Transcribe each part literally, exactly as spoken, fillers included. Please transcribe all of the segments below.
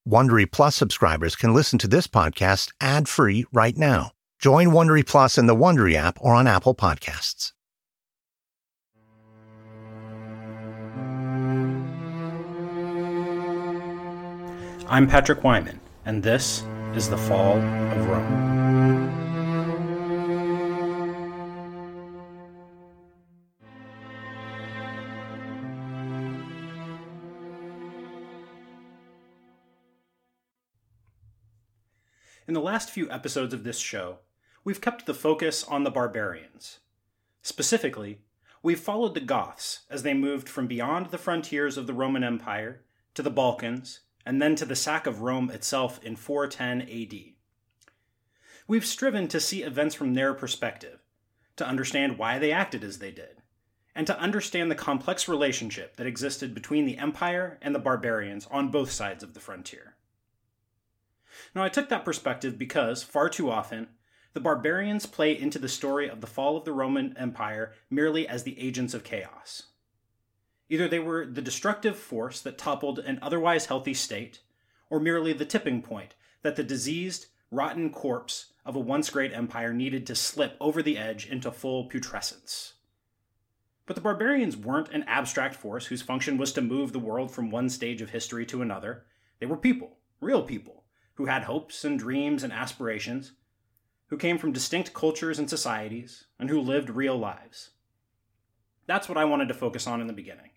Wondery Plus subscribers can listen to this podcast ad-free right now. Join Wondery Plus in the Wondery app or on Apple Podcasts. I'm Patrick Wyman, and this is The Fall of Rome. In the last few episodes of this show, we've kept the focus on the barbarians. Specifically, we've followed the Goths as they moved from beyond the frontiers of the Roman Empire to the Balkans, and then to the sack of Rome itself in four ten A D. We've striven to see events from their perspective, to understand why they acted as they did, and to understand the complex relationship that existed between the empire and the barbarians on both sides of the frontier. Now, I took that perspective because, far too often, the barbarians play into the story of the fall of the Roman Empire merely as the agents of chaos. Either they were the destructive force that toppled an otherwise healthy state, or merely the tipping point that the diseased, rotten corpse of a once great empire needed to slip over the edge into full putrescence. But the barbarians weren't an abstract force whose function was to move the world from one stage of history to another. They were people, real people, who had hopes and dreams and aspirations, who came from distinct cultures and societies, and who lived real lives. That's what I wanted to focus on in the beginning.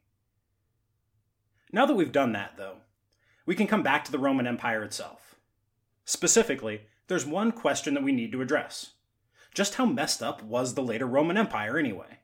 Now that we've done that, though, we can come back to the Roman Empire itself. Specifically, there's one question that we need to address. Just how messed up was the later Roman Empire anyway?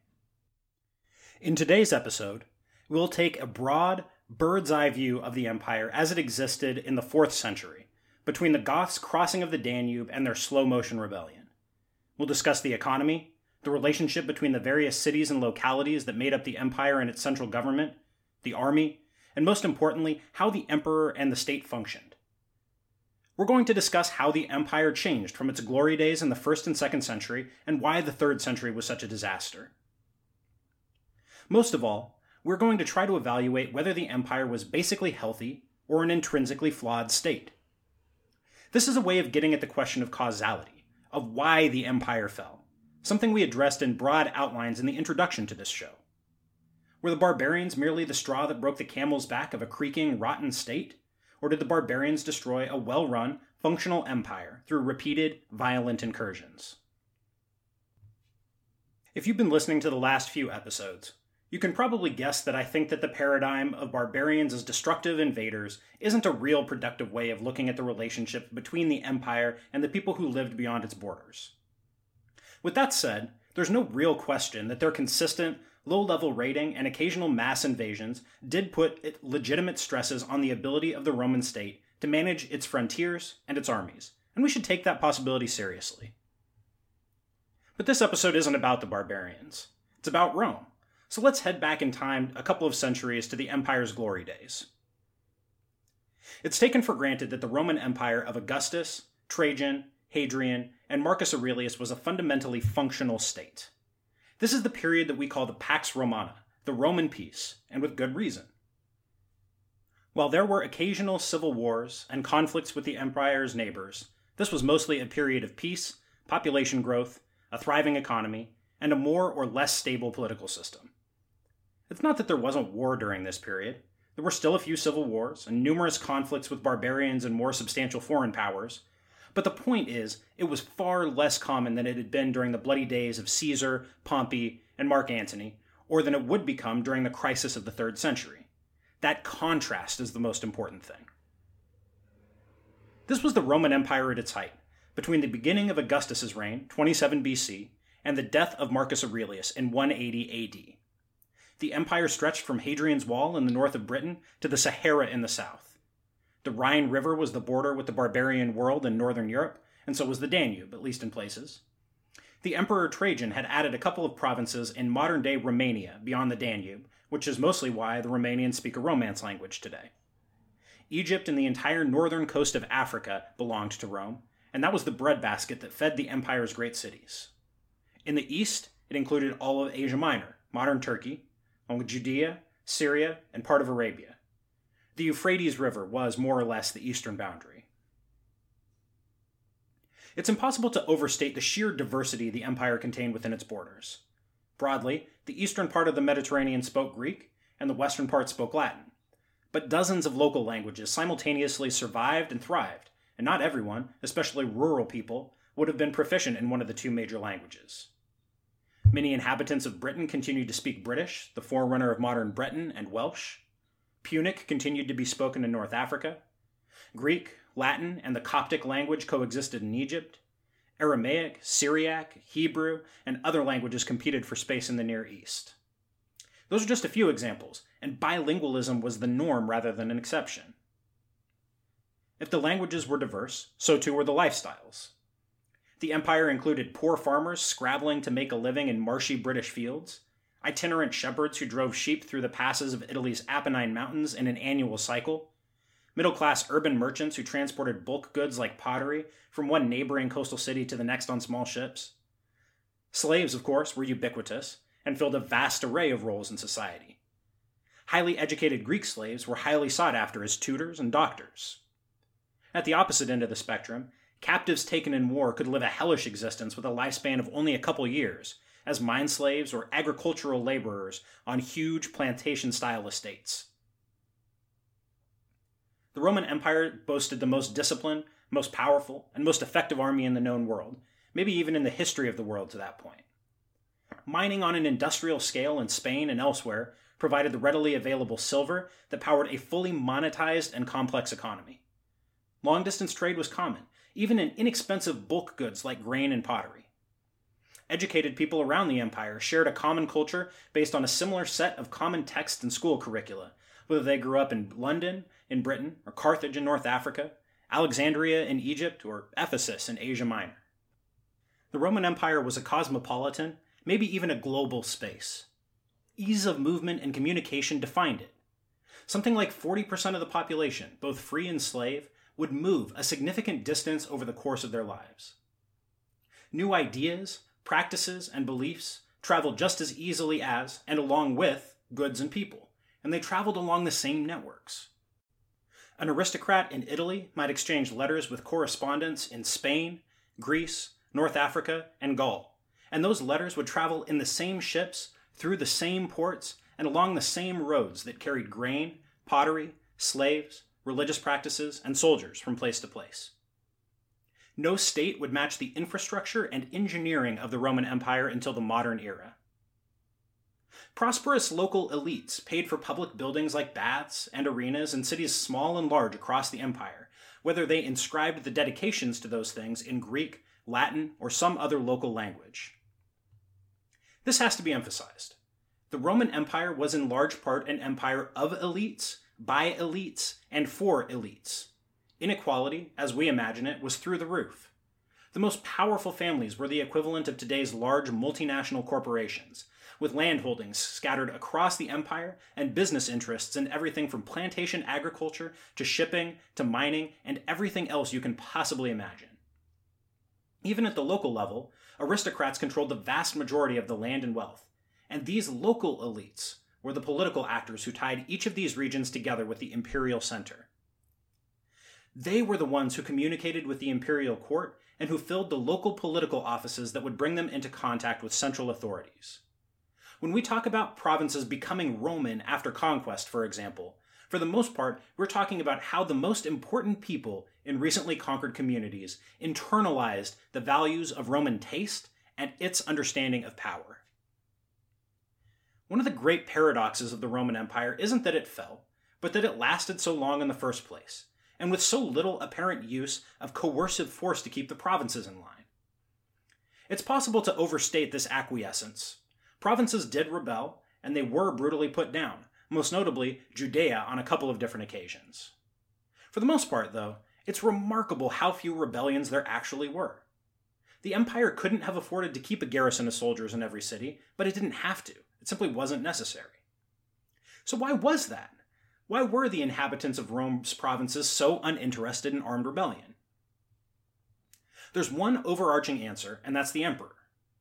In today's episode, we'll take a broad, bird's-eye view of the empire as it existed in the fourth century, between the Goths' crossing of the Danube and their slow-motion rebellion. We'll discuss the economy, the relationship between the various cities and localities that made up the empire and its central government, the army, and most importantly, how the emperor and the state functioned. We're going to discuss how the empire changed from its glory days in the first and second century and why the third century was such a disaster. Most of all, we're going to try to evaluate whether the empire was basically healthy or an intrinsically flawed state. This is a way of getting at the question of causality, of why the empire fell, something we addressed in broad outlines in the introduction to this show. Were the barbarians merely the straw that broke the camel's back of a creaking, rotten state? Or did the barbarians destroy a well-run, functional empire through repeated, violent incursions? If you've been listening to the last few episodes, you can probably guess that I think that the paradigm of barbarians as destructive invaders isn't a real productive way of looking at the relationship between the empire and the people who lived beyond its borders. With that said, there's no real question that their consistent, low-level raiding and occasional mass invasions did put legitimate stresses on the ability of the Roman state to manage its frontiers and its armies, and we should take that possibility seriously. But this episode isn't about the barbarians. It's about Rome. So let's head back in time a couple of centuries to the empire's glory days. It's taken for granted that the Roman Empire of Augustus, Trajan, Hadrian, and Marcus Aurelius was a fundamentally functional state. This is the period that we call the Pax Romana, the Roman peace, and with good reason. While there were occasional civil wars and conflicts with the empire's neighbors, this was mostly a period of peace, population growth, a thriving economy, and a more or less stable political system. It's not that there wasn't war during this period. There were still a few civil wars and numerous conflicts with barbarians and more substantial foreign powers, but the point is, it was far less common than it had been during the bloody days of Caesar, Pompey, and Mark Antony, or than it would become during the crisis of the third century. That contrast is the most important thing. This was the Roman Empire at its height, between the beginning of Augustus's reign, twenty-seven B C, and the death of Marcus Aurelius in one eighty A D. The empire stretched from Hadrian's Wall in the north of Britain to the Sahara in the south. The Rhine River was the border with the barbarian world in northern Europe, and so was the Danube, at least in places. The Emperor Trajan had added a couple of provinces in modern-day Romania beyond the Danube, which is mostly why the Romanians speak a Romance language today. Egypt and the entire northern coast of Africa belonged to Rome, and that was the breadbasket that fed the empire's great cities. In the east, it included all of Asia Minor, modern Turkey, along with Judea, Syria, and part of Arabia. The Euphrates River was more or less the eastern boundary. It's impossible to overstate the sheer diversity the empire contained within its borders. Broadly, the eastern part of the Mediterranean spoke Greek, and the western part spoke Latin. But dozens of local languages simultaneously survived and thrived, and not everyone, especially rural people, would have been proficient in one of the two major languages. Many inhabitants of Britain continued to speak British, the forerunner of modern Breton and Welsh. Punic continued to be spoken in North Africa. Greek, Latin, and the Coptic language coexisted in Egypt. Aramaic, Syriac, Hebrew, and other languages competed for space in the Near East. Those are just a few examples, and bilingualism was the norm rather than an exception. If the languages were diverse, so too were the lifestyles. The empire included poor farmers scrabbling to make a living in marshy British fields, itinerant shepherds who drove sheep through the passes of Italy's Apennine Mountains in an annual cycle, middle-class urban merchants who transported bulk goods like pottery from one neighboring coastal city to the next on small ships. Slaves, of course, were ubiquitous and filled a vast array of roles in society. Highly educated Greek slaves were highly sought after as tutors and doctors. At the opposite end of the spectrum, captives taken in war could live a hellish existence with a lifespan of only a couple years, as mine slaves or agricultural laborers on huge plantation-style estates. The Roman Empire boasted the most disciplined, most powerful, and most effective army in the known world, maybe even in the history of the world to that point. Mining on an industrial scale in Spain and elsewhere provided the readily available silver that powered a fully monetized and complex economy. Long-distance trade was common, even in inexpensive bulk goods like grain and pottery. Educated people around the empire shared a common culture based on a similar set of common text and school curricula, whether they grew up in London, in Britain, or Carthage in North Africa, Alexandria in Egypt, or Ephesus in Asia Minor. The Roman Empire was a cosmopolitan, maybe even a global space. Ease of movement and communication defined it. Something like forty percent of the population, both free and slave, would move a significant distance over the course of their lives. New ideas, practices, and beliefs traveled just as easily as, and along with, goods and people, and they traveled along the same networks. An aristocrat in Italy might exchange letters with correspondents in Spain, Greece, North Africa, and Gaul, and those letters would travel in the same ships, through the same ports, and along the same roads that carried grain, pottery, slaves, religious practices, and soldiers from place to place. No state would match the infrastructure and engineering of the Roman Empire until the modern era. Prosperous local elites paid for public buildings like baths and arenas in cities small and large across the empire, whether they inscribed the dedications to those things in Greek, Latin, or some other local language. This has to be emphasized. The Roman Empire was in large part an empire of elites, by elites, and for elites. Inequality, as we imagine it, was through the roof. The most powerful families were the equivalent of today's large multinational corporations, with landholdings scattered across the empire and business interests in everything from plantation agriculture to shipping to mining and everything else you can possibly imagine. Even at the local level, aristocrats controlled the vast majority of the land and wealth, and these local elites were the political actors who tied each of these regions together with the imperial center. They were the ones who communicated with the imperial court and who filled the local political offices that would bring them into contact with central authorities. When we talk about provinces becoming Roman after conquest, for example, for the most part, we're talking about how the most important people in recently conquered communities internalized the values of Roman taste and its understanding of power. One of the great paradoxes of the Roman Empire isn't that it fell, but that it lasted so long in the first place, and with so little apparent use of coercive force to keep the provinces in line. It's possible to overstate this acquiescence. Provinces did rebel, and they were brutally put down, most notably Judea on a couple of different occasions. For the most part, though, it's remarkable how few rebellions there actually were. The empire couldn't have afforded to keep a garrison of soldiers in every city, but it didn't have to. It simply wasn't necessary. So why was that? Why were the inhabitants of Rome's provinces so uninterested in armed rebellion? There's one overarching answer, and that's the emperor.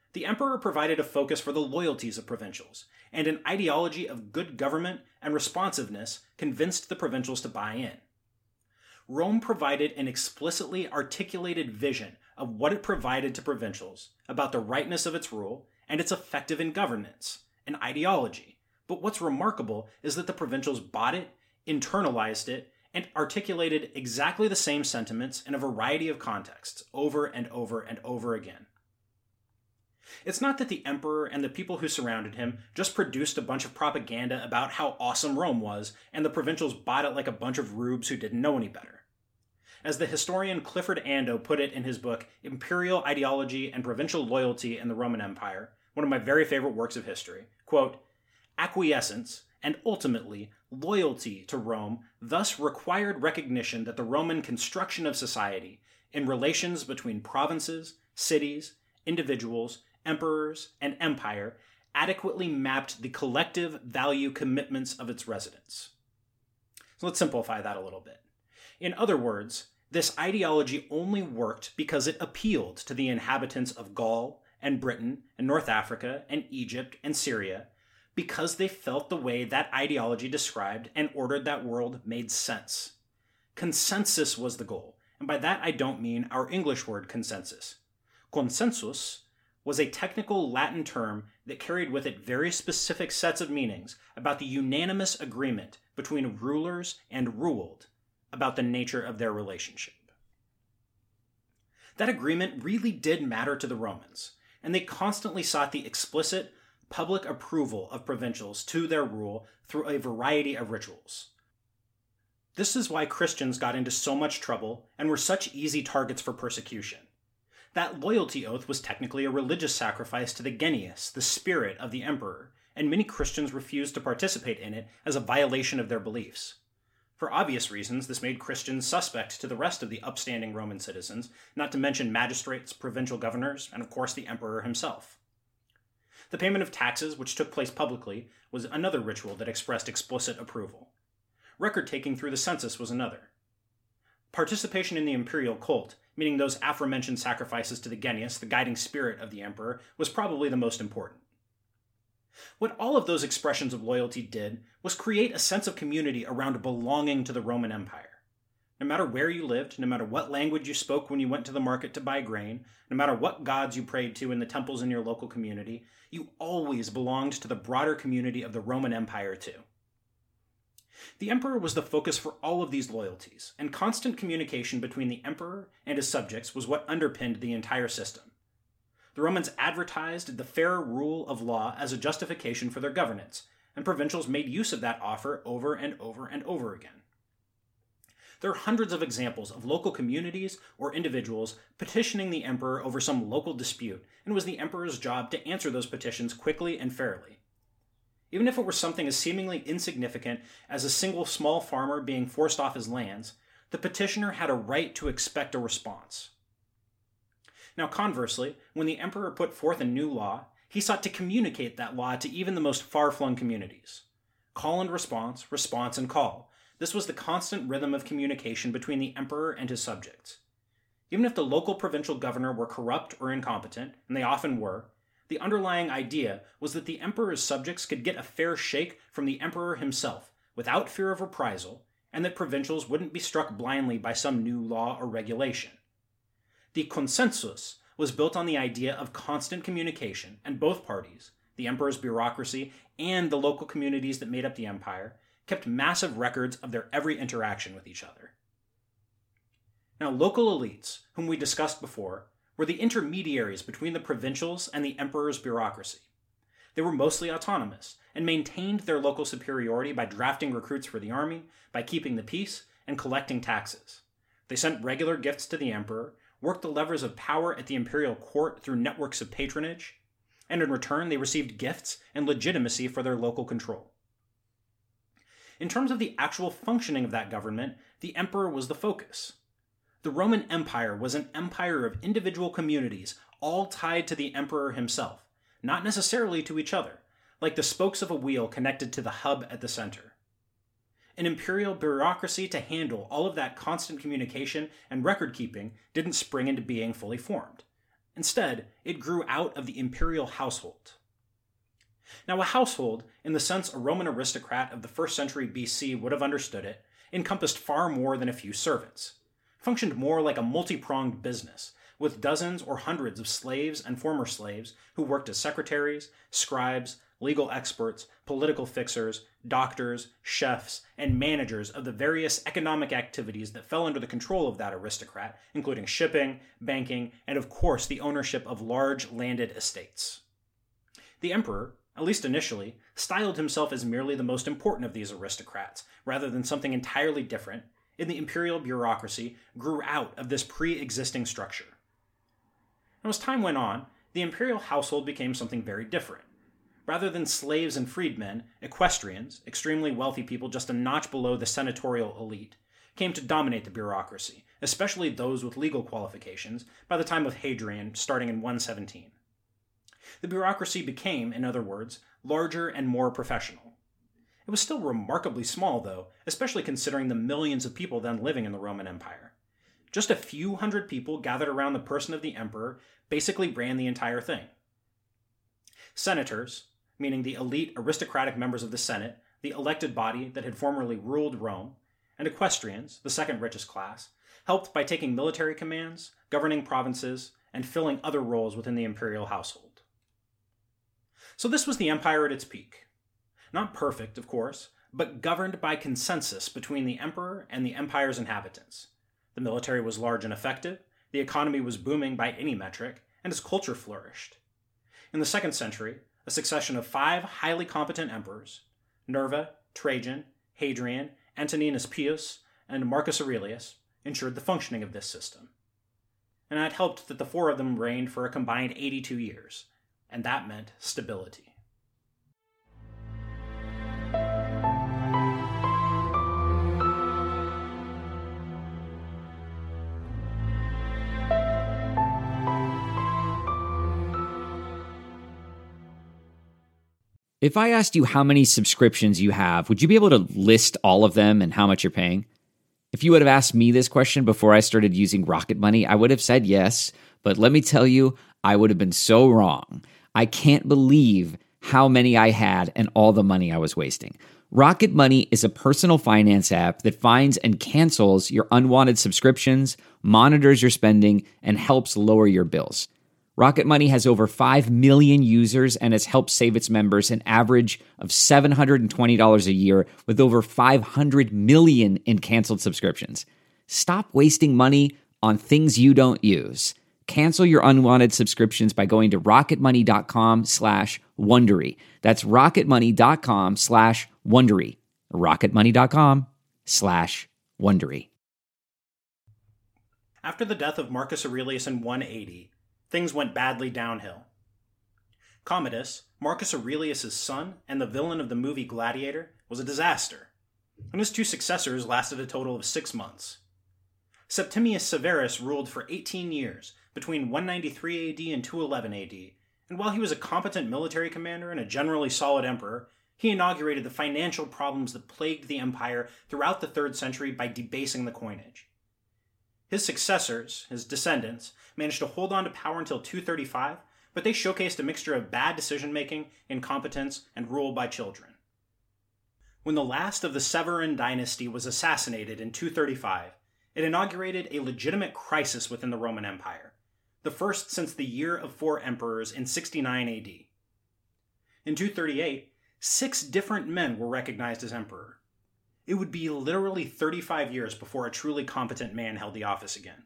The emperor provided a focus for the loyalties of provincials, and an ideology of good government and responsiveness convinced the provincials to buy in. Rome provided an explicitly articulated vision of what it provided to provincials about the rightness of its rule and its effective in governance, an ideology. But what's remarkable is that the provincials bought it, internalized it, and articulated exactly the same sentiments in a variety of contexts over and over and over again. It's not that the emperor and the people who surrounded him just produced a bunch of propaganda about how awesome Rome was, and the provincials bought it like a bunch of rubes who didn't know any better. As the historian Clifford Ando put it in his book, Imperial Ideology and Provincial Loyalty in the Roman Empire, one of my very favorite works of history, quote, acquiescence, and ultimately loyalty to Rome thus required recognition that the Roman construction of society, in relations between provinces, cities, individuals, emperors, and empire, adequately mapped the collective value commitments of its residents. So let's simplify that a little bit. In other words, this ideology only worked because it appealed to the inhabitants of Gaul and Britain and North Africa and Egypt and Syria, because they felt the way that ideology described and ordered that world made sense. Consensus was the goal, and by that I don't mean our English word consensus. Consensus was a technical Latin term that carried with it very specific sets of meanings about the unanimous agreement between rulers and ruled about the nature of their relationship. That agreement really did matter to the Romans, and they constantly sought the explicit public approval of provincials to their rule through a variety of rituals. This is why Christians got into so much trouble and were such easy targets for persecution. That loyalty oath was technically a religious sacrifice to the Genius, the spirit of the emperor, and many Christians refused to participate in it as a violation of their beliefs. For obvious reasons, this made Christians suspect to the rest of the upstanding Roman citizens, not to mention magistrates, provincial governors, and of course the emperor himself. The payment of taxes, which took place publicly, was another ritual that expressed explicit approval. Record-taking through the census was another. Participation in the imperial cult, meaning those aforementioned sacrifices to the Genius, the guiding spirit of the emperor, was probably the most important. What all of those expressions of loyalty did was create a sense of community around belonging to the Roman Empire. No matter where you lived, no matter what language you spoke when you went to the market to buy grain, no matter what gods you prayed to in the temples in your local community, you always belonged to the broader community of the Roman Empire too. The emperor was the focus for all of these loyalties, and constant communication between the emperor and his subjects was what underpinned the entire system. The Romans advertised the fair rule of law as a justification for their governance, and provincials made use of that offer over and over and over again. There are hundreds of examples of local communities or individuals petitioning the emperor over some local dispute, and it was the emperor's job to answer those petitions quickly and fairly. Even if it were something as seemingly insignificant as a single small farmer being forced off his lands, the petitioner had a right to expect a response. Now conversely, when the emperor put forth a new law, he sought to communicate that law to even the most far-flung communities. Call and response, response and call. This was the constant rhythm of communication between the emperor and his subjects. Even if the local provincial governor were corrupt or incompetent, and they often were, the underlying idea was that the emperor's subjects could get a fair shake from the emperor himself, without fear of reprisal, and that provincials wouldn't be struck blindly by some new law or regulation. The consensus was built on the idea of constant communication, and both parties, the emperor's bureaucracy and the local communities that made up the empire, kept massive records of their every interaction with each other. Now, local elites, whom we discussed before, were the intermediaries between the provincials and the emperor's bureaucracy. They were mostly autonomous, and maintained their local superiority by drafting recruits for the army, by keeping the peace, and collecting taxes. They sent regular gifts to the emperor, worked the levers of power at the imperial court through networks of patronage, and in return they received gifts and legitimacy for their local control. In terms of the actual functioning of that government, the emperor was the focus. The Roman Empire was an empire of individual communities, all tied to the emperor himself, not necessarily to each other, like the spokes of a wheel connected to the hub at the center. An imperial bureaucracy to handle all of that constant communication and record-keeping didn't spring into being fully formed. Instead, it grew out of the imperial household. Now, a household, in the sense a Roman aristocrat of the first century B C would have understood it, encompassed far more than a few servants. It functioned more like a multi-pronged business, with dozens or hundreds of slaves and former slaves who worked as secretaries, scribes, legal experts, political fixers, doctors, chefs, and managers of the various economic activities that fell under the control of that aristocrat, including shipping, banking, and of course the ownership of large landed estates. The emperor, at least initially, styled himself as merely the most important of these aristocrats, rather than something entirely different, and the imperial bureaucracy grew out of this pre-existing structure. Now, as time went on, the imperial household became something very different. Rather than slaves and freedmen, equestrians, extremely wealthy people just a notch below the senatorial elite, came to dominate the bureaucracy, especially those with legal qualifications, by the time of Hadrian, starting in one seventeen. The bureaucracy became, in other words, larger and more professional. It was still remarkably small, though, especially considering the millions of people then living in the Roman Empire. Just a few hundred people gathered around the person of the emperor basically ran the entire thing. Senators, meaning the elite aristocratic members of the Senate, the elected body that had formerly ruled Rome, and equestrians, the second richest class, helped by taking military commands, governing provinces, and filling other roles within the imperial household. So this was the empire at its peak. Not perfect, of course, but governed by consensus between the emperor and the empire's inhabitants. The military was large and effective, the economy was booming by any metric, and its culture flourished. In the second century, a succession of five highly competent emperors, Nerva, Trajan, Hadrian, Antoninus Pius, and Marcus Aurelius, ensured the functioning of this system. And it helped that the four of them reigned for a combined eighty-two years, and that meant stability. If I asked you how many subscriptions you have, would you be able to list all of them and how much you're paying? If you would have asked me this question before I started using Rocket Money, I would have said yes, but let me tell you, I would have been so wrong. I can't believe how many I had and all the money I was wasting. Rocket Money is a personal finance app that finds and cancels your unwanted subscriptions, monitors your spending, and helps lower your bills. Rocket Money has over five million users and has helped save its members an average of seven hundred twenty dollars a year with over five hundred million in canceled subscriptions. Stop wasting money on things you don't use. Cancel your unwanted subscriptions by going to rocketmoney.com slash Wondery. That's rocketmoney.com slash Wondery. rocketmoney.com slash Wondery. After the death of Marcus Aurelius in one eighty, things went badly downhill. Commodus, Marcus Aurelius' son and the villain of the movie Gladiator, was a disaster, and his two successors lasted a total of six months. Septimius Severus ruled for eighteen years, between one ninety-three A D and two eleven A D, and while he was a competent military commander and a generally solid emperor, he inaugurated the financial problems that plagued the empire throughout the third century by debasing the coinage. His successors, his descendants, managed to hold on to power until two thirty-five, but they showcased a mixture of bad decision-making, incompetence, and rule by children. When the last of the Severan dynasty was assassinated in two thirty-five, it inaugurated a legitimate crisis within the Roman Empire, the first since the Year of Four Emperors in sixty-nine A D. In two thirty-eight, six different men were recognized as emperor. It would be literally thirty-five years before a truly competent man held the office again.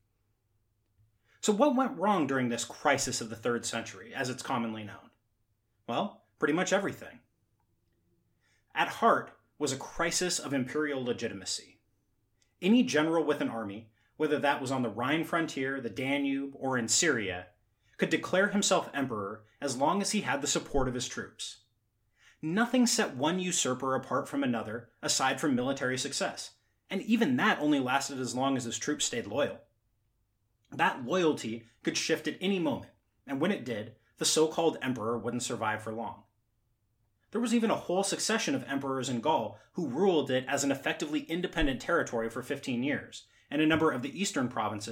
So what went wrong during this crisis of the third century, as it's commonly known? Well, pretty much everything. At heart was a crisis of imperial legitimacy. Any general with an army, whether that was on the Rhine frontier, the Danube, or in Syria, could declare himself emperor as long as he had the support of his troops. Nothing set one usurper apart from another, aside from military success, and even that only lasted as long as his troops stayed loyal. That loyalty could shift at any moment, and when it did, the so-called emperor wouldn't survive for long. There was even a whole succession of emperors in Gaul who ruled it as an effectively independent territory for fifteen years, and a number of the eastern provinces,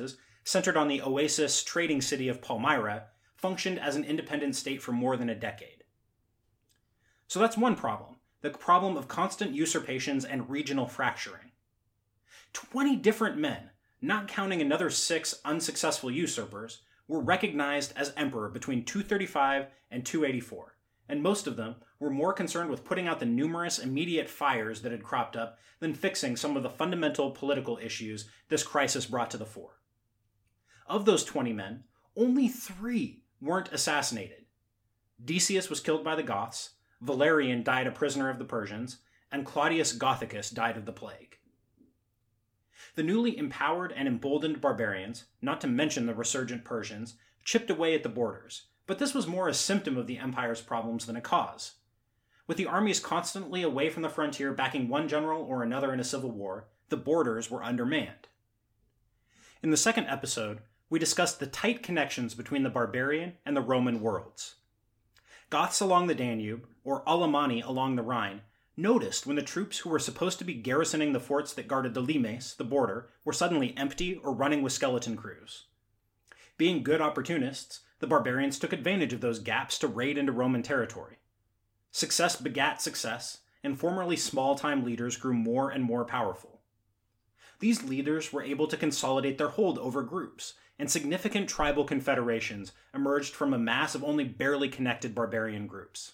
centered on the oasis trading city of Palmyra, functioned as an independent state for more than a decade. So that's one problem, the problem of constant usurpations and regional fracturing. Twenty different men, not counting another six unsuccessful usurpers, were recognized as emperor between two thirty-five and two eighty-four, and most of them were more concerned with putting out the numerous immediate fires that had cropped up than fixing some of the fundamental political issues this crisis brought to the fore. Of those twenty men, only three weren't assassinated. Decius was killed by the Goths, Valerian died a prisoner of the Persians, and Claudius Gothicus died of the plague. The newly empowered and emboldened barbarians, not to mention the resurgent Persians, chipped away at the borders, but this was more a symptom of the empire's problems than a cause. With the armies constantly away from the frontier backing one general or another in a civil war, the borders were undermanned. In the second episode, we discussed the tight connections between the barbarian and the Roman worlds. Goths along the Danube, or Alemanni along the Rhine, noticed when the troops who were supposed to be garrisoning the forts that guarded the limes, the border, were suddenly empty or running with skeleton crews. Being good opportunists, the barbarians took advantage of those gaps to raid into Roman territory. Success begat success, and formerly small-time leaders grew more and more powerful. These leaders were able to consolidate their hold over groups, and significant tribal confederations emerged from a mass of only barely connected barbarian groups.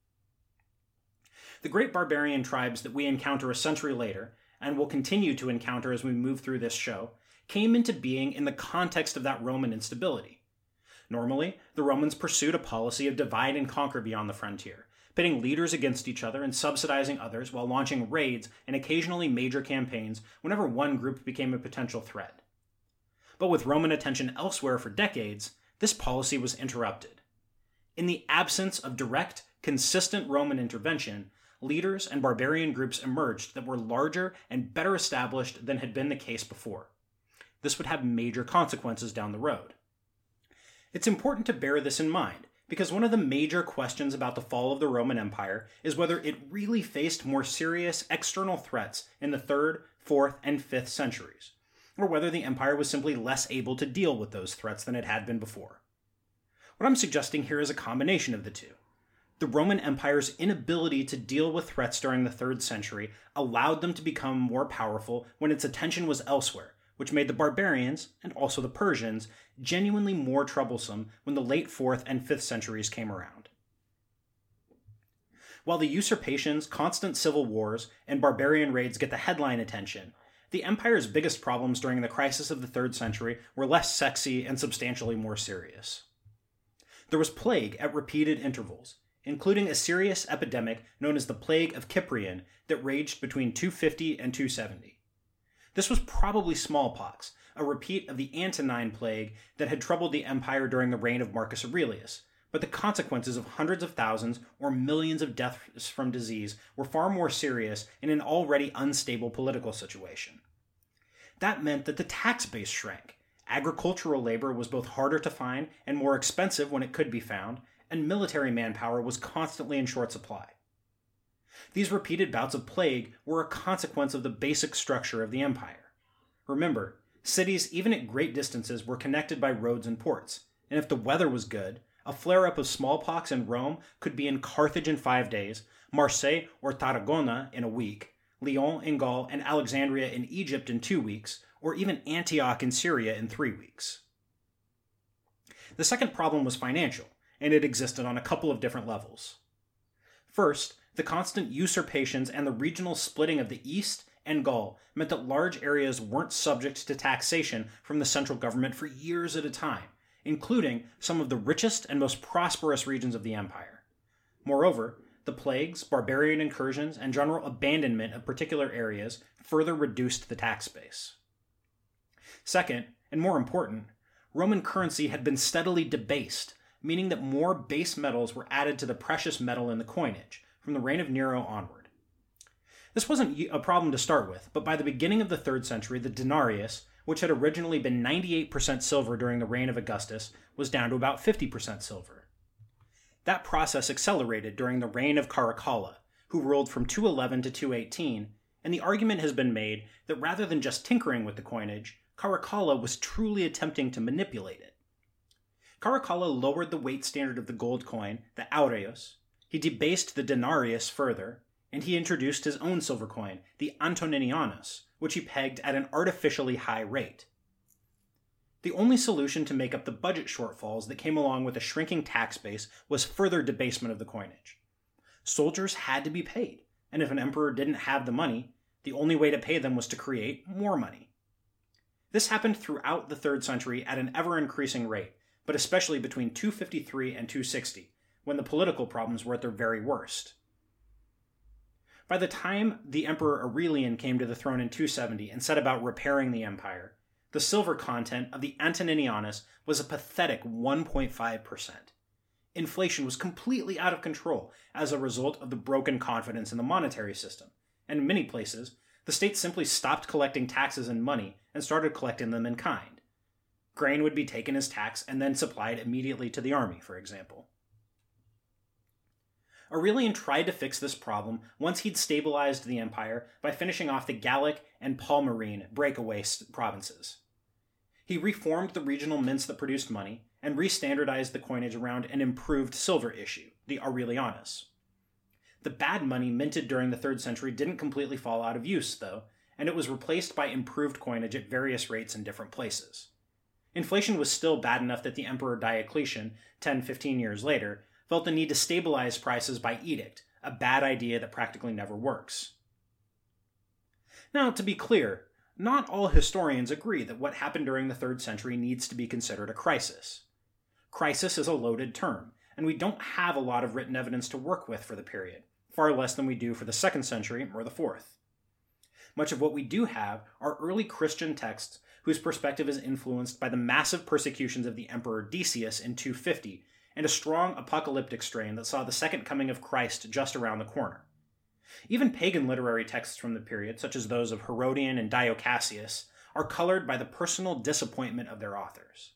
The great barbarian tribes that we encounter a century later, and will continue to encounter as we move through this show, came into being in the context of that Roman instability. Normally, the Romans pursued a policy of divide and conquer beyond the frontier, pitting leaders against each other and subsidizing others while launching raids and occasionally major campaigns whenever one group became a potential threat. But with Roman attention elsewhere for decades, this policy was interrupted. In the absence of direct, consistent Roman intervention, leaders and barbarian groups emerged that were larger and better established than had been the case before. This would have major consequences down the road. It's important to bear this in mind, because one of the major questions about the fall of the Roman Empire is whether it really faced more serious external threats in the third, fourth, and fifth centuries, or whether the empire was simply less able to deal with those threats than it had been before. What I'm suggesting here is a combination of the two. The Roman Empire's inability to deal with threats during the third century allowed them to become more powerful when its attention was elsewhere, which made the barbarians, and also the Persians, genuinely more troublesome when the late fourth and fifth centuries came around. While the usurpations, constant civil wars, and barbarian raids get the headline attention, the empire's biggest problems during the crisis of the third century were less sexy and substantially more serious. There was plague at repeated intervals, including a serious epidemic known as the Plague of Cyprian that raged between two fifty and two seventy. This was probably smallpox, a repeat of the Antonine Plague that had troubled the empire during the reign of Marcus Aurelius, but the consequences of hundreds of thousands or millions of deaths from disease were far more serious in an already unstable political situation. That meant that the tax base shrank. Agricultural labor was both harder to find and more expensive when it could be found, and military manpower was constantly in short supply. These repeated bouts of plague were a consequence of the basic structure of the empire. Remember, cities, even at great distances, were connected by roads and ports, and if the weather was good, a flare-up of smallpox in Rome could be in Carthage in five days, Marseille or Tarragona in a week, Lyon in Gaul, and Alexandria in Egypt in two weeks, or even Antioch in Syria in three weeks. The second problem was financial, and it existed on a couple of different levels. First, the constant usurpations and the regional splitting of the East and Gaul meant that large areas weren't subject to taxation from the central government for years at a time, including some of the richest and most prosperous regions of the empire. Moreover, the plagues, barbarian incursions, and general abandonment of particular areas further reduced the tax base. Second, and more important, Roman currency had been steadily debased, meaning that more base metals were added to the precious metal in the coinage, from the reign of Nero onward. This wasn't a problem to start with, but by the beginning of the third century, the denarius, which had originally been ninety-eight percent silver during the reign of Augustus, was down to about fifty percent silver. That process accelerated during the reign of Caracalla, who ruled from two eleven to two eighteen, and the argument has been made that rather than just tinkering with the coinage, Caracalla was truly attempting to manipulate it. Caracalla lowered the weight standard of the gold coin, the aureus, he debased the denarius further, and he introduced his own silver coin, the antoninianus, which he pegged at an artificially high rate. The only solution to make up the budget shortfalls that came along with a shrinking tax base was further debasement of the coinage. Soldiers had to be paid, and if an emperor didn't have the money, the only way to pay them was to create more money. This happened throughout the third century at an ever-increasing rate, but especially between two fifty-three and two sixty, when the political problems were at their very worst. By the time the Emperor Aurelian came to the throne in two seventy and set about repairing the empire, the silver content of the Antoninianus was a pathetic one point five percent. Inflation was completely out of control as a result of the broken confidence in the monetary system, and in many places, the state simply stopped collecting taxes and money and started collecting them in kind. Grain would be taken as tax and then supplied immediately to the army, for example. Aurelian tried to fix this problem once he'd stabilized the empire by finishing off the Gallic and Palmyrene breakaway provinces. He reformed the regional mints that produced money and re-standardized the coinage around an improved silver issue, the Aurelianus. The bad money minted during the third century didn't completely fall out of use, though, and it was replaced by improved coinage at various rates in different places. Inflation was still bad enough that the Emperor Diocletian, ten to fifteen years later, felt the need to stabilize prices by edict, a bad idea that practically never works. Now, to be clear, not all historians agree that what happened during the third century needs to be considered a crisis. Crisis is a loaded term, and we don't have a lot of written evidence to work with for the period, far less than we do for the second century or the fourth. Much of what we do have are early Christian texts whose perspective is influenced by the massive persecutions of the Emperor Decius in two fifty and a strong apocalyptic strain that saw the second coming of Christ just around the corner. Even pagan literary texts from the period, such as those of Herodian and Dio Cassius, are colored by the personal disappointment of their authors.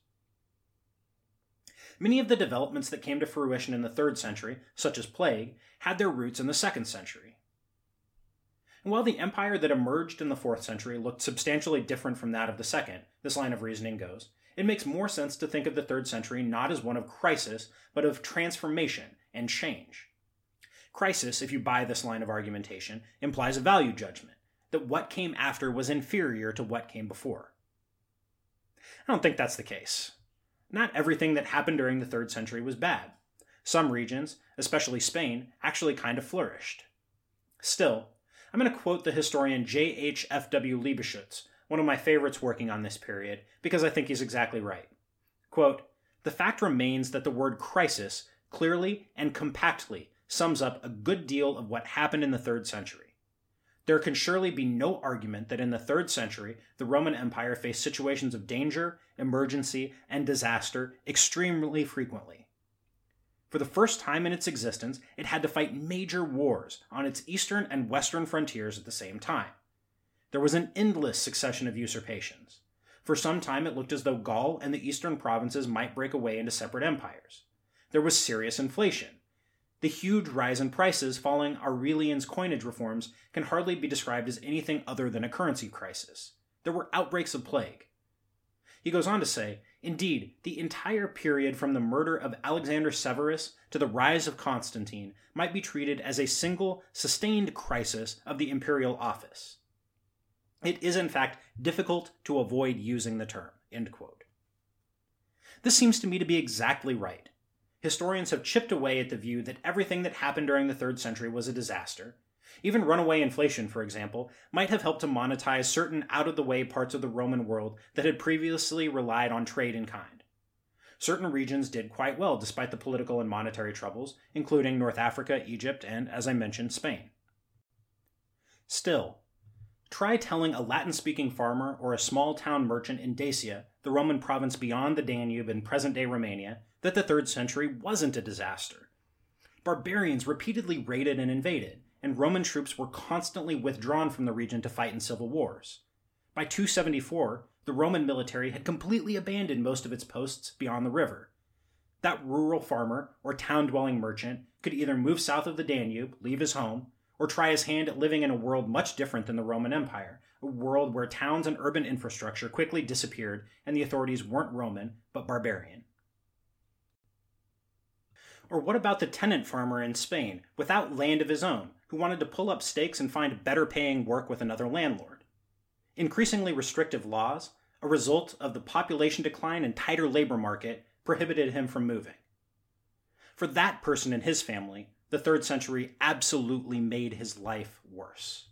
Many of the developments that came to fruition in the third century, such as plague, had their roots in the second century. And while the empire that emerged in the fourth century looked substantially different from that of the second, this line of reasoning goes, it makes more sense to think of the third century not as one of crisis, but of transformation and change. Crisis, if you buy this line of argumentation, implies a value judgment, that what came after was inferior to what came before. I don't think that's the case. Not everything that happened during the third century was bad. Some regions, especially Spain, actually kind of flourished. Still, I'm going to quote the historian J H F W Liebeschutz, one of my favorites working on this period, because I think he's exactly right. Quote, "The fact remains that the word crisis clearly and compactly sums up a good deal of what happened in the third century. There can surely be no argument that in the third century the Roman Empire faced situations of danger, emergency, and disaster extremely frequently. For the first time in its existence, it had to fight major wars on its eastern and western frontiers at the same time. There was an endless succession of usurpations. For some time it looked as though Gaul and the eastern provinces might break away into separate empires. There was serious inflation. The huge rise in prices following Aurelian's coinage reforms can hardly be described as anything other than a currency crisis. There were outbreaks of plague." He goes on to say, "Indeed, the entire period from the murder of Alexander Severus to the rise of Constantine might be treated as a single, sustained crisis of the imperial office. It is, in fact, difficult to avoid using the term." End quote. This seems to me to be exactly right. Historians have chipped away at the view that everything that happened during the third century was a disaster. Even runaway inflation, for example, might have helped to monetize certain out-of-the-way parts of the Roman world that had previously relied on trade in kind. Certain regions did quite well despite the political and monetary troubles, including North Africa, Egypt, and, as I mentioned, Spain. Still, try telling a Latin-speaking farmer or a small-town merchant in Dacia, the Roman province beyond the Danube in present-day Romania, that the third century wasn't a disaster. Barbarians repeatedly raided and invaded, and Roman troops were constantly withdrawn from the region to fight in civil wars. By two seventy-four, the Roman military had completely abandoned most of its posts beyond the river. That rural farmer or town-dwelling merchant could either move south of the Danube, leave his home, or try his hand at living in a world much different than the Roman Empire, a world where towns and urban infrastructure quickly disappeared and the authorities weren't Roman, but barbarian. Or what about the tenant farmer in Spain, without land of his own, who wanted to pull up stakes and find better paying work with another landlord? Increasingly restrictive laws, a result of the population decline and tighter labor market, prohibited him from moving. For that person and his family, the third century absolutely made his life worse.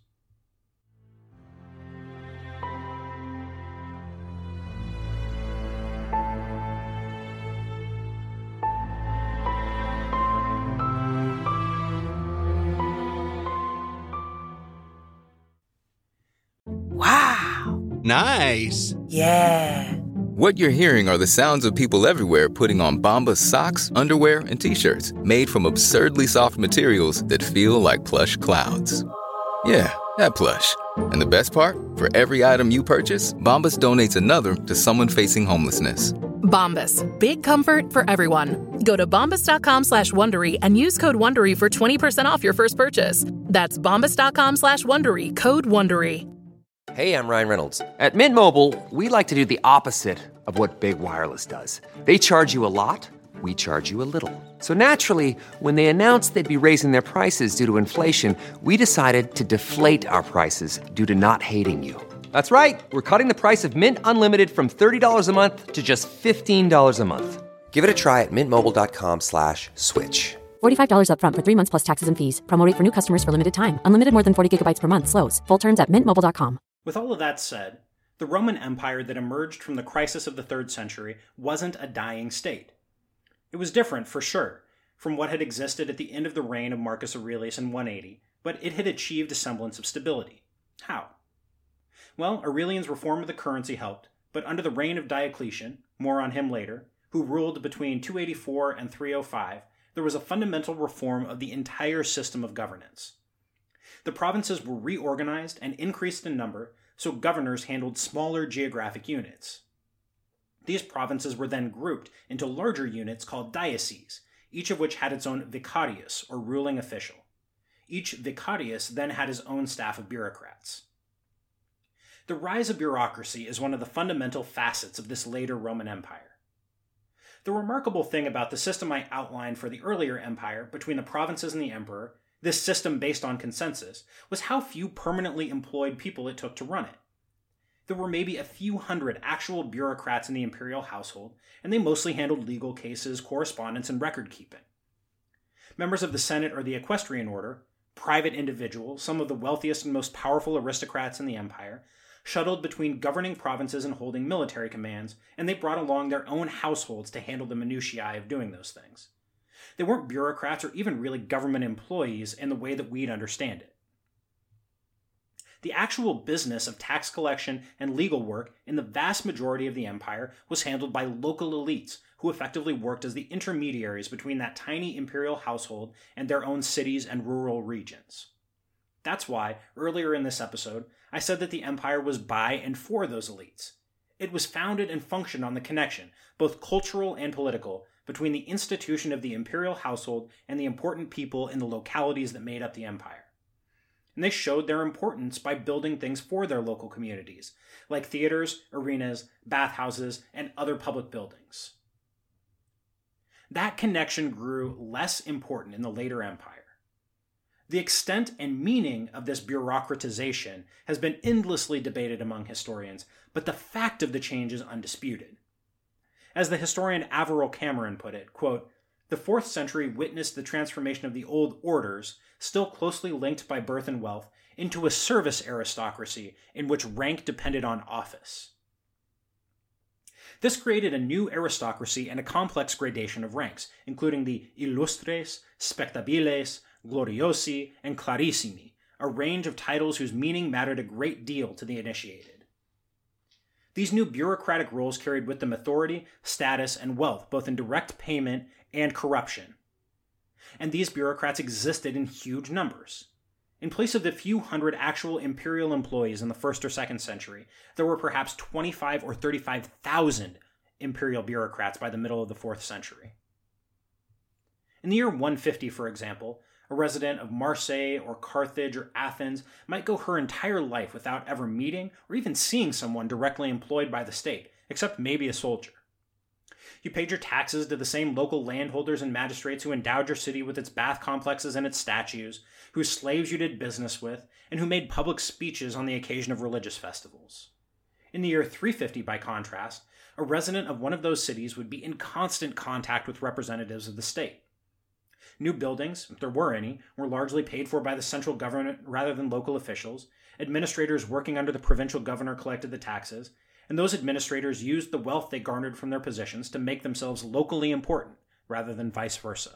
Wow! Nice! Yeah! What you're hearing are the sounds of people everywhere putting on Bombas socks, underwear, and T-shirts made from absurdly soft materials that feel like plush clouds. Yeah, that plush. And the best part? For every item you purchase, Bombas donates another to someone facing homelessness. Bombas. Big comfort for everyone. Go to bombas.com slash Wondery and use code Wondery for twenty percent off your first purchase. That's bombas.com slash Wondery. Code Wondery. Hey, I'm Ryan Reynolds. At Mint Mobile, we like to do the opposite of what Big Wireless does. They charge you a lot, we charge you a little. So naturally, when they announced they'd be raising their prices due to inflation, we decided to deflate our prices due to not hating you. That's right. We're cutting the price of Mint Unlimited from thirty dollars a month to just fifteen dollars a month. Give it a try at mintmobile.com slash switch. forty-five dollars up front for three months plus taxes and fees. Promo rate for new customers for limited time. Unlimited more than forty gigabytes per month. Slows full terms at mint mobile dot com. With all of that said, the Roman Empire that emerged from the crisis of the third century wasn't a dying state. It was different, for sure, from what had existed at the end of the reign of Marcus Aurelius in one eighty, but it had achieved a semblance of stability. How? Well, Aurelian's reform of the currency helped, but under the reign of Diocletian, more on him later, who ruled between two eighty-four and three oh five, there was a fundamental reform of the entire system of governance. The provinces were reorganized and increased in number, so governors handled smaller geographic units. These provinces were then grouped into larger units called dioceses, each of which had its own vicarius, or ruling official. Each vicarius then had his own staff of bureaucrats. The rise of bureaucracy is one of the fundamental facets of this later Roman Empire. The remarkable thing about the system I outlined for the earlier empire between the provinces and the emperor, this system based on consensus, was how few permanently employed people it took to run it. There were maybe a few hundred actual bureaucrats in the imperial household, and they mostly handled legal cases, correspondence, and record keeping. Members of the Senate or the equestrian order, private individuals, some of the wealthiest and most powerful aristocrats in the empire, shuttled between governing provinces and holding military commands, and they brought along their own households to handle the minutiae of doing those things. They weren't bureaucrats or even really government employees in the way that we'd understand it. The actual business of tax collection and legal work in the vast majority of the empire was handled by local elites who effectively worked as the intermediaries between that tiny imperial household and their own cities and rural regions. That's why, earlier in this episode, I said that the empire was by and for those elites. It was founded and functioned on the connection, both cultural and political, between the institution of the imperial household and the important people in the localities that made up the empire. And they showed their importance by building things for their local communities, like theaters, arenas, bathhouses, and other public buildings. That connection grew less important in the later empire. The extent and meaning of this bureaucratization has been endlessly debated among historians, but the fact of the change is undisputed. As the historian Averell Cameron put it, quote, "The fourth century witnessed the transformation of the old orders, still closely linked by birth and wealth, into a service aristocracy in which rank depended on office. This created a new aristocracy and a complex gradation of ranks, including the illustres, spectabiles, gloriosi, and clarissimi, a range of titles whose meaning mattered a great deal to the initiated. These new bureaucratic roles carried with them authority, status, and wealth, both in direct payment and corruption. And these bureaucrats existed in huge numbers. In place of the few hundred actual imperial employees in the first or second century, there were perhaps twenty-five or thirty-five thousand imperial bureaucrats by the middle of the fourth century. In the year one fifty, for example, A resident of Marseille or Carthage or Athens might go her entire life without ever meeting or even seeing someone directly employed by the state, except maybe a soldier. You paid your taxes to the same local landholders and magistrates who endowed your city with its bath complexes and its statues, whose slaves you did business with, and who made public speeches on the occasion of religious festivals. In the year three fifty, by contrast, a resident of one of those cities would be in constant contact with representatives of the state. New buildings, if there were any, were largely paid for by the central government rather than local officials. Administrators working under the provincial governor collected the taxes, and those administrators used the wealth they garnered from their positions to make themselves locally important, rather than vice versa.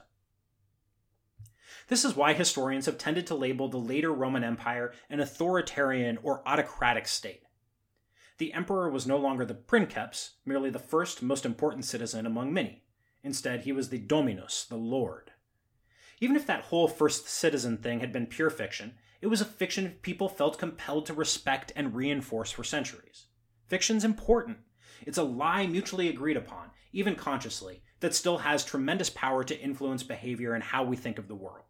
This is why historians have tended to label the later Roman Empire an authoritarian or autocratic state. The emperor was no longer the princeps, merely the first most important citizen among many. Instead, he was the dominus, the lord. Even if that whole first citizen thing had been pure fiction, it was a fiction people felt compelled to respect and reinforce for centuries. Fiction's important. It's a lie mutually agreed upon, even consciously, that still has tremendous power to influence behavior and how we think of the world.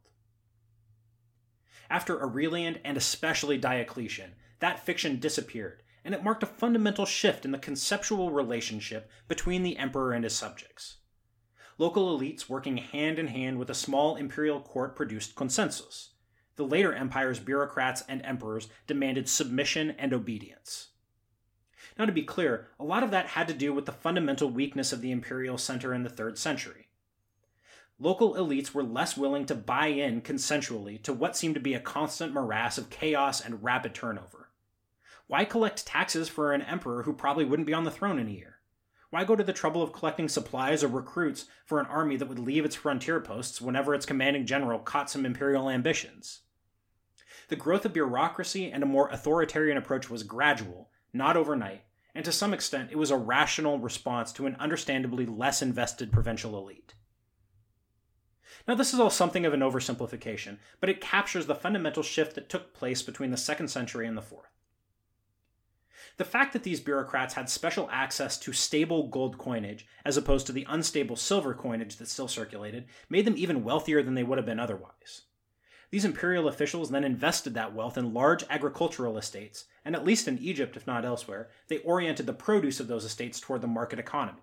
After Aurelian and especially Diocletian, that fiction disappeared, and it marked a fundamental shift in the conceptual relationship between the emperor and his subjects. Local elites working hand in hand with a small imperial court produced consensus. The later empire's bureaucrats and emperors demanded submission and obedience. Now, to be clear, a lot of that had to do with the fundamental weakness of the imperial center in the third century. Local elites were less willing to buy in consensually to what seemed to be a constant morass of chaos and rapid turnover. Why collect taxes for an emperor who probably wouldn't be on the throne in a year? Why go to the trouble of collecting supplies or recruits for an army that would leave its frontier posts whenever its commanding general caught some imperial ambitions? The growth of bureaucracy and a more authoritarian approach was gradual, not overnight, and to some extent it was a rational response to an understandably less invested provincial elite. Now, this is all something of an oversimplification, but it captures the fundamental shift that took place between the second century and the fourth. The fact that these bureaucrats had special access to stable gold coinage, as opposed to the unstable silver coinage that still circulated, made them even wealthier than they would have been otherwise. These imperial officials then invested that wealth in large agricultural estates, and at least in Egypt, if not elsewhere, they oriented the produce of those estates toward the market economy.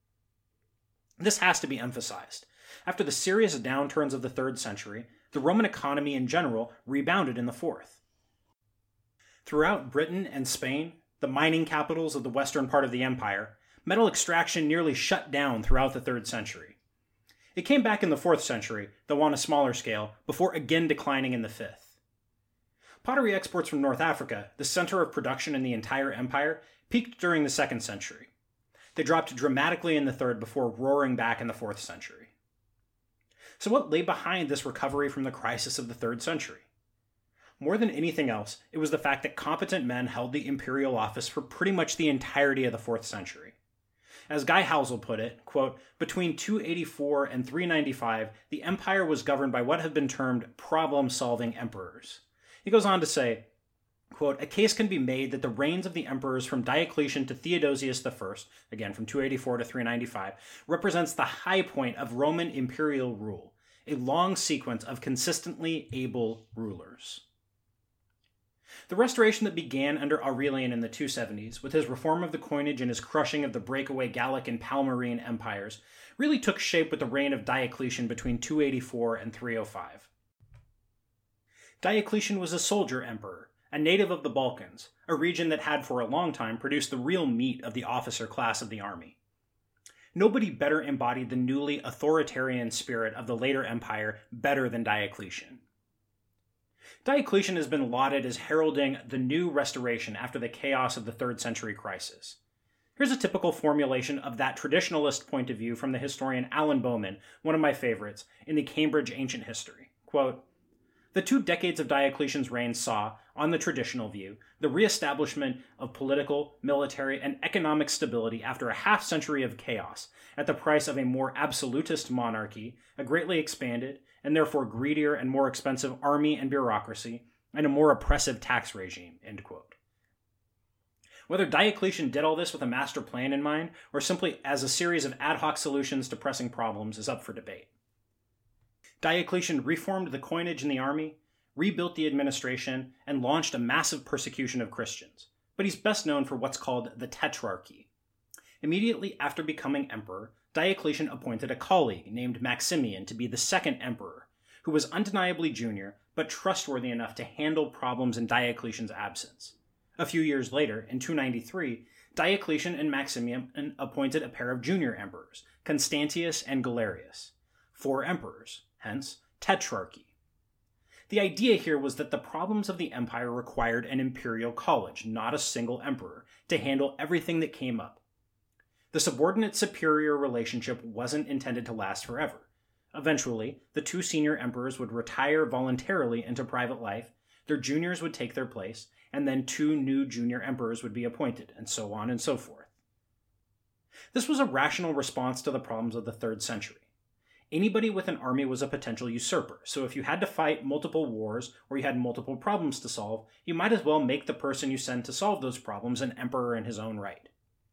This has to be emphasized. After the serious downturns of the third century, the Roman economy in general rebounded in the fourth. Throughout Britain and Spain, the mining capitals of the western part of the empire, metal extraction nearly shut down throughout the third century. It came back in the fourth century, though on a smaller scale, before again declining in the fifth. Pottery exports from North Africa, the center of production in the entire empire, peaked during the second century. They dropped dramatically in the third before roaring back in the fourth century. So what lay behind this recovery from the crisis of the third century? More than anything else, it was the fact that competent men held the imperial office for pretty much the entirety of the fourth century. As Guy Housel put it, quote, between two eighty-four and three ninety-five, the empire was governed by what have been termed problem-solving emperors. He goes on to say, quote, a case can be made that the reigns of the emperors from Diocletian to Theodosius the First, again from two eighty-four to three ninety-five, represents the high point of Roman imperial rule, a long sequence of consistently able rulers. The restoration that began under Aurelian in the two seventies, with his reform of the coinage and his crushing of the breakaway Gallic and Palmyrene empires, really took shape with the reign of Diocletian between two eighty-four and three oh five. Diocletian was a soldier emperor, a native of the Balkans, a region that had for a long time produced the real meat of the officer class of the army. Nobody better embodied the newly authoritarian spirit of the later empire better than Diocletian. Diocletian has been lauded as heralding the new restoration after the chaos of the third century crisis. Here's a typical formulation of that traditionalist point of view from the historian Alan Bowman, one of my favorites, in the Cambridge Ancient History. Quote, the two decades of Diocletian's reign saw, on the traditional view, the reestablishment of political, military, and economic stability after a half-century of chaos, at the price of a more absolutist monarchy, a greatly expanded, and therefore greedier and more expensive army and bureaucracy, and a more oppressive tax regime, end quote. Whether Diocletian did all this with a master plan in mind, or simply as a series of ad hoc solutions to pressing problems, is up for debate. Diocletian reformed the coinage in the army, rebuilt the administration, and launched a massive persecution of Christians, but he's best known for what's called the Tetrarchy. Immediately after becoming emperor, Diocletian appointed a colleague named Maximian to be the second emperor, who was undeniably junior, but trustworthy enough to handle problems in Diocletian's absence. A few years later, in two ninety-three, Diocletian and Maximian appointed a pair of junior emperors, Constantius and Galerius. Four emperors, hence Tetrarchy. The idea here was that the problems of the empire required an imperial college, not a single emperor, to handle everything that came up. The subordinate-superior relationship wasn't intended to last forever. Eventually, the two senior emperors would retire voluntarily into private life, their juniors would take their place, and then two new junior emperors would be appointed, and so on and so forth. This was a rational response to the problems of the third century. Anybody with an army was a potential usurper, so if you had to fight multiple wars or you had multiple problems to solve, you might as well make the person you send to solve those problems an emperor in his own right.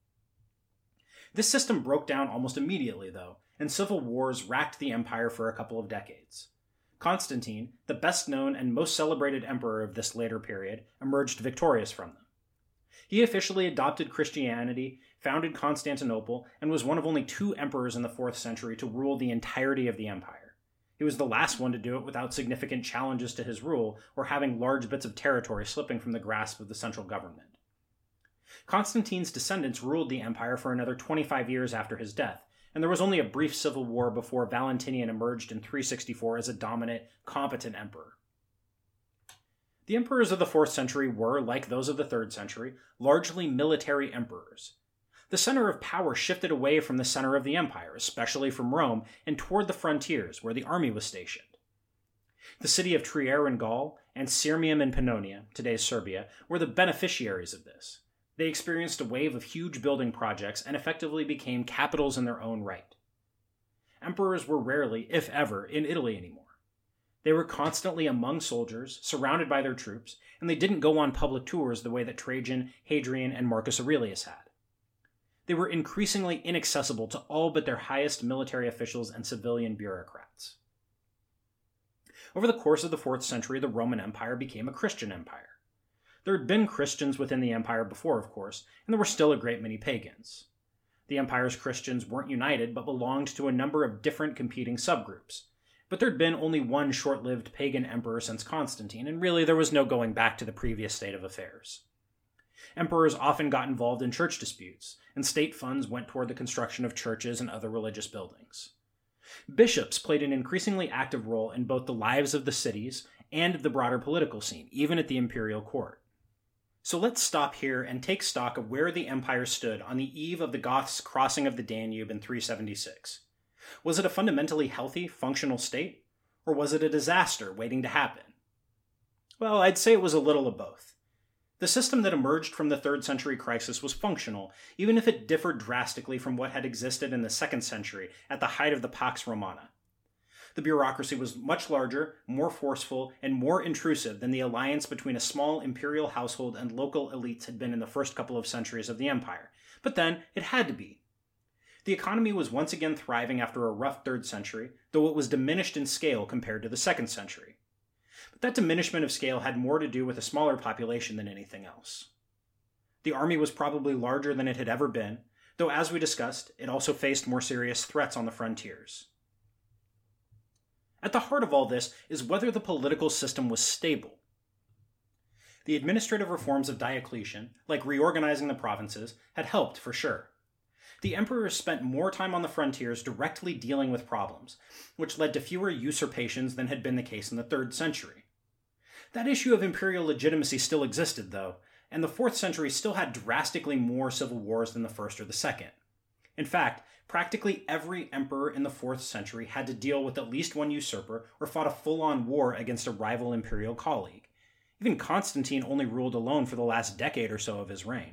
This system broke down almost immediately, though, and civil wars racked the empire for a couple of decades. Constantine, the best-known and most celebrated emperor of this later period, emerged victorious from them. He officially adopted Christianity, founded Constantinople, and was one of only two emperors in the fourth century to rule the entirety of the empire. He was the last one to do it without significant challenges to his rule or having large bits of territory slipping from the grasp of the central government. Constantine's descendants ruled the empire for another twenty-five years after his death, and there was only a brief civil war before Valentinian emerged in three sixty-four as a dominant, competent emperor. The emperors of the fourth century were, like those of the third century, largely military emperors. The center of power shifted away from the center of the empire, especially from Rome, and toward the frontiers, where the army was stationed. The city of Trier in Gaul and Sirmium in Pannonia, today's Serbia, were the beneficiaries of this. They experienced a wave of huge building projects and effectively became capitals in their own right. Emperors were rarely, if ever, in Italy anymore. They were constantly among soldiers, surrounded by their troops, and they didn't go on public tours the way that Trajan, Hadrian, and Marcus Aurelius had. They were increasingly inaccessible to all but their highest military officials and civilian bureaucrats. Over the course of the fourth century, the Roman Empire became a Christian empire. There had been Christians within the empire before, of course, and there were still a great many pagans. The empire's Christians weren't united, but belonged to a number of different competing subgroups. But there'd been only one short-lived pagan emperor since Constantine, and really there was no going back to the previous state of affairs. Emperors often got involved in church disputes, and state funds went toward the construction of churches and other religious buildings. Bishops played an increasingly active role in both the lives of the cities and the broader political scene, even at the imperial court. So let's stop here and take stock of where the empire stood on the eve of the Goths' crossing of the Danube in three seventy-six. Was it a fundamentally healthy, functional state? Or was it a disaster waiting to happen? Well, I'd say it was a little of both. The system that emerged from the third century crisis was functional, even if it differed drastically from what had existed in the second century at the height of the Pax Romana. The bureaucracy was much larger, more forceful, and more intrusive than the alliance between a small imperial household and local elites had been in the first couple of centuries of the empire. But then, it had to be. The economy was once again thriving after a rough third century, though it was diminished in scale compared to the second century. But that diminishment of scale had more to do with a smaller population than anything else. The army was probably larger than it had ever been, though as we discussed, it also faced more serious threats on the frontiers. At the heart of all this is whether the political system was stable. The administrative reforms of Diocletian, like reorganizing the provinces, had helped for sure. The emperors spent more time on the frontiers directly dealing with problems, which led to fewer usurpations than had been the case in the third century. That issue of imperial legitimacy still existed, though, and the fourth century still had drastically more civil wars than the first or the second. In fact, practically every emperor in the fourth century had to deal with at least one usurper or fought a full-on war against a rival imperial colleague. Even Constantine only ruled alone for the last decade or so of his reign.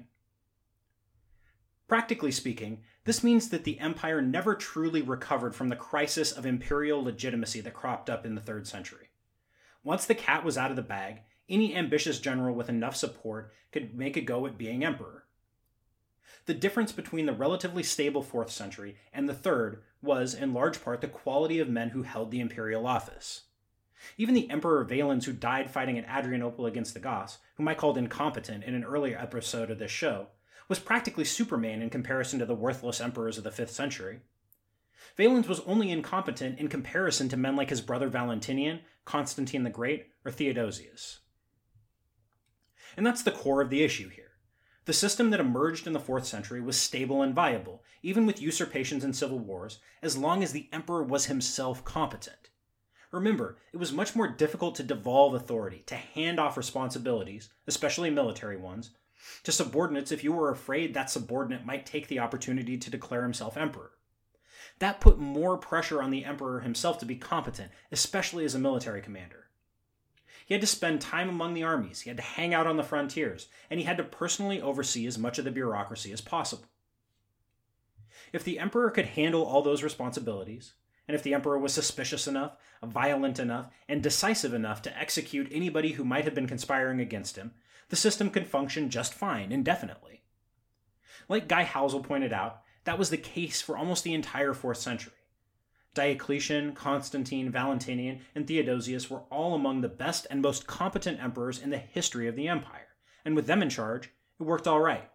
Practically speaking, this means that the empire never truly recovered from the crisis of imperial legitimacy that cropped up in the third century. Once the cat was out of the bag, any ambitious general with enough support could make a go at being emperor. The difference between the relatively stable fourth century and the third was, in large part, the quality of men who held the imperial office. Even the Emperor Valens, who died fighting at Adrianople against the Goths, whom I called incompetent in an earlier episode of this show, was practically Superman in comparison to the worthless emperors of the fifth century. Valens was only incompetent in comparison to men like his brother Valentinian, Constantine the Great, or Theodosius. And that's the core of the issue here. The system that emerged in the fourth century was stable and viable, even with usurpations and civil wars, as long as the emperor was himself competent. Remember, it was much more difficult to devolve authority, to hand off responsibilities, especially military ones, to subordinates if you were afraid that subordinate might take the opportunity to declare himself emperor. That put more pressure on the emperor himself to be competent, especially as a military commander. He had to spend time among the armies, he had to hang out on the frontiers, and he had to personally oversee as much of the bureaucracy as possible. If the emperor could handle all those responsibilities, and if the emperor was suspicious enough, violent enough, and decisive enough to execute anybody who might have been conspiring against him, the system could function just fine indefinitely. Like Guy Housel pointed out, that was the case for almost the entire fourth century. Diocletian, Constantine, Valentinian, and Theodosius were all among the best and most competent emperors in the history of the empire, and with them in charge, it worked all right.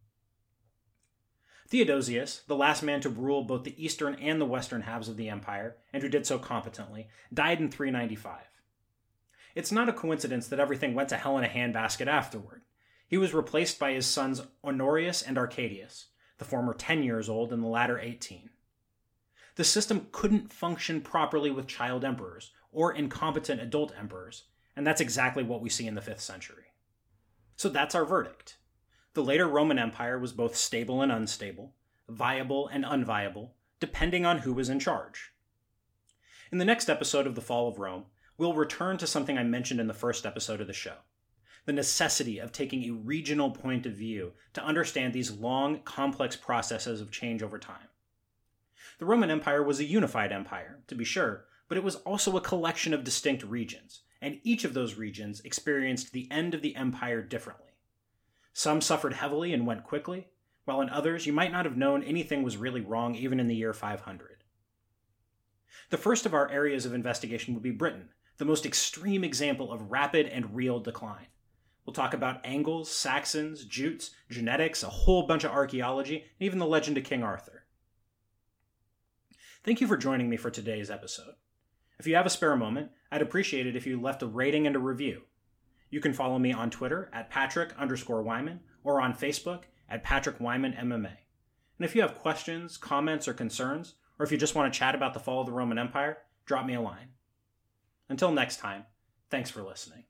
Theodosius, the last man to rule both the eastern and the western halves of the empire, and who did so competently, died in three ninety-five. It's not a coincidence that everything went to hell in a handbasket afterward. He was replaced by his sons Honorius and Arcadius, the former ten years old and the latter eighteen. The system couldn't function properly with child emperors, or incompetent adult emperors, and that's exactly what we see in the fifth century. So that's our verdict. The later Roman Empire was both stable and unstable, viable and unviable, depending on who was in charge. In the next episode of The Fall of Rome, we'll return to something I mentioned in the first episode of the show: the necessity of taking a regional point of view to understand these long, complex processes of change over time. The Roman Empire was a unified empire, to be sure, but it was also a collection of distinct regions, and each of those regions experienced the end of the empire differently. Some suffered heavily and went quickly, while in others you might not have known anything was really wrong even in the year five hundred. The first of our areas of investigation would be Britain, the most extreme example of rapid and real decline. We'll talk about Angles, Saxons, Jutes, genetics, a whole bunch of archaeology, and even the legend of King Arthur. Thank you for joining me for today's episode. If you have a spare moment, I'd appreciate it if you left a rating and a review. You can follow me on Twitter at Patrick underscore Wyman or on Facebook at Patrick Wyman M M A. And if you have questions, comments, or concerns, or if you just want to chat about the fall of the Roman Empire, drop me a line. Until next time, thanks for listening.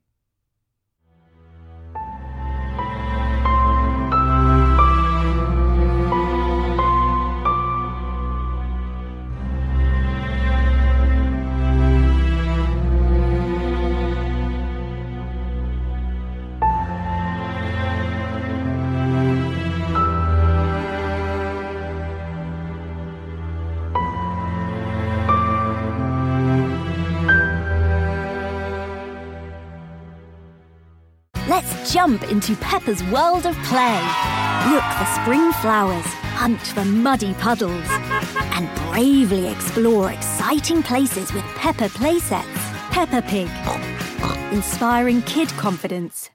Let's jump into Peppa's world of play. Look for spring flowers, hunt for muddy puddles, and bravely explore exciting places with Peppa playsets. Peppa Pig, inspiring kid confidence.